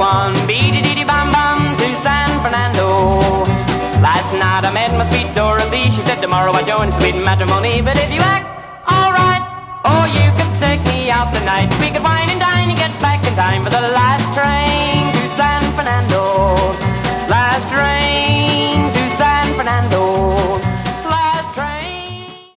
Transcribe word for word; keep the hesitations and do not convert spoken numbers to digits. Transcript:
one, beady-dee-dee-bam-bam, to San Fernando. Last night I met my sweet Dorothy. She said tomorrow I join sweet matrimony. But if you act alright, oh, you could take me out tonight. We could wine and dine and get back in time for the last train.